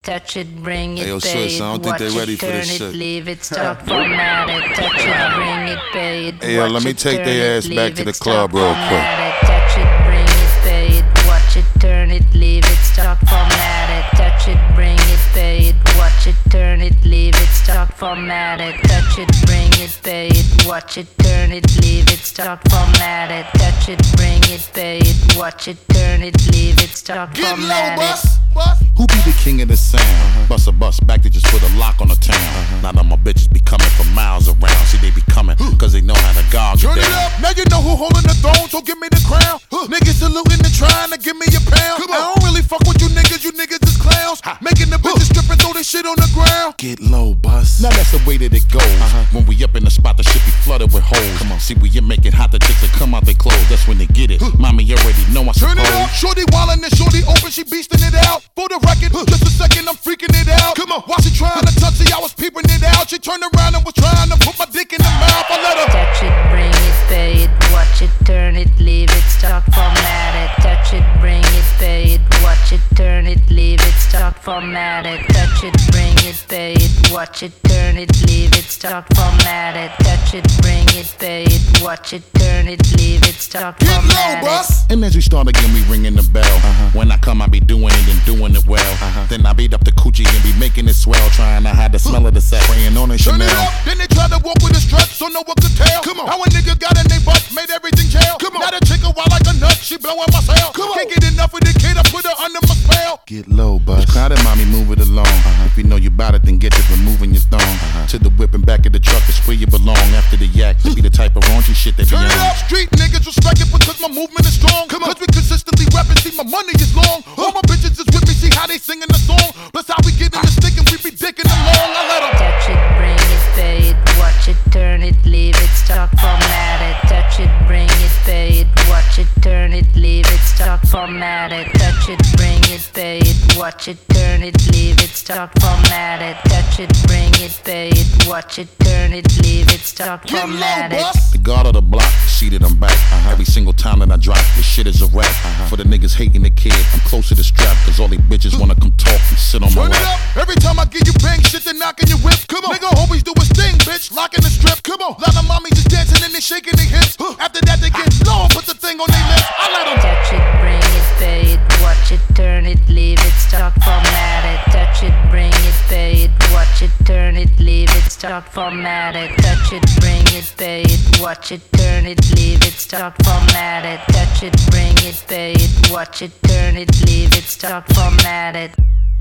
touch it, bring it, Hey, yo, pay sis, it, I don't think watch they ready it, for turn this it, shit. leave it, stop, format it, touch it, bring it, pay it, Hey, yo, watch let me it, take turn their it, ass back leave to it, the stop, club real quick. format it, touch it, bring it, pay it, watch it, turn it, leave it, stop, format it, touch it, bring it, pay it, watch it, turn it, leave it, stop, format it, touch it, bring it, pay it, watch it, turn it, leave it, stop, format it, touch it, bring it, pay it, watch it, turn it, leave it, stop, format it. Who be the king of the sound? Bust a bus back to just put a lock on the town. Now that my bitches be coming from miles around. See, they be coming cause they know how to guard you Turn it down. up, now you know who holding the throne, so give me the crown. Niggas saluting and trying to give me a pound. I don't really fuck with you niggas is clowns. Making the bitches strip and throw this shit on the ground. Get low, bus. Now that's the way that it goes. When we up in the spot, the shit be flooded with hoes. Come on, see, we you make it hot, the chicks that come out they clothes. That's when they get it. Mommy, you already know I Turn it up, suppose. shorty wildin' and shorty open, she beastin' it out. For the record, just a second, I'm freaking it out. Come on, while she trying to touch it, I was peeping it out. She turned around and was trying to put my dick in the mouth. I let her Touch it, bring it, pay it, watch it, turn it, leave it, stop, format it. Touch it, bring it, pay it, watch it, turn it, leave it, stop, format it. Touch it, bring it, pay it, watch it, turn it, leave it, stop, format it. Touch it, bring it, pay it, watch it, turn it, leave it, stop, get low, format it. bus. And as we start again, we ringing the bell. When I come, I be doing it and doing it well. Then I beat up the coochie and be making it swell. Trying to hide the smell of the sack. Praying on it, Turn Chanel. it up, then they try to walk with a strut, so no one could tell. Come on, how a nigga got in they butt, made everything jail. Come on, now the chick a wild like a nut, she blowing my cell. Come on, can't get enough of the kid, I put her under my spell. Get low, bus. Crowded, mommy, move it along. If you know you bout it, then get to removing your thong. To the whip and back of the truck is where you belong. After the yak, to be the type of raunchy shit that be Turn it on. up, street niggas respect it because my movement is strong. Come on, cause we consistently rapping, see my money is long. All my bitches is with me, see how they singing the song. Plus how we get in the stick and we be dicking along. I let 'em Touch it, bring it, pay it, watch it, turn it, leave it, stop, format it. Touch it, bring it, pay it, watch it, turn it, leave it, stop, format it. Touch it, bring it, pay it, watch it, turn it, leave it, stop, format it. Touch it, bring it, pay it, watch it, turn it, leave it, stop, get format low, it. bus. The guard of the block, seated, I'm back. Every single time that I drop, this shit is a rap. For the niggas hating the kid, I'm close to the strap. Cause all they bitches wanna come talk and sit on my Turn it lap. up, every time I give you bang shit, they knocking your whip. Come on, nigga always do his thing, bitch, locking the strip. Come on, lot of mommies just dancing and they shaking their hips. After that they get low, put the thing on their lips. I let 'em Touch it, bring it, pay it, watch it, turn it, leave it, stop, format it. Touch it, bring it, pay it, watch it, turn it, leave it, stop, format it. Touch it, bring it, pay it, watch it, turn it, leave it, stop, format it. Touch it, bring it, pay it, watch it, turn it, leave it, stop, format it.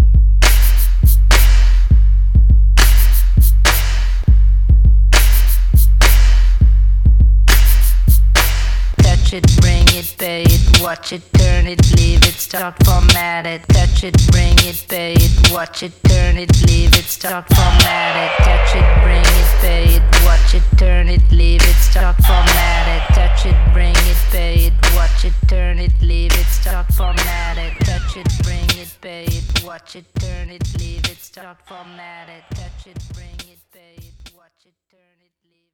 Touch it, bring it, pay it, watch it, turn it, leave it, stop, format it. Touch it, bring it, pay it, watch it, turn it, leave it, stop, format it. Touch it, bring it, pay it, watch it, turn it, leave it, stop, format it. Touch it, bring it, pay it, watch it, turn it, leave it, stop, format it. Touch it, bring it, pay it, watch it, turn it, leave it, stop, format it. Touch it, bring it, pay it, watch it, turn it.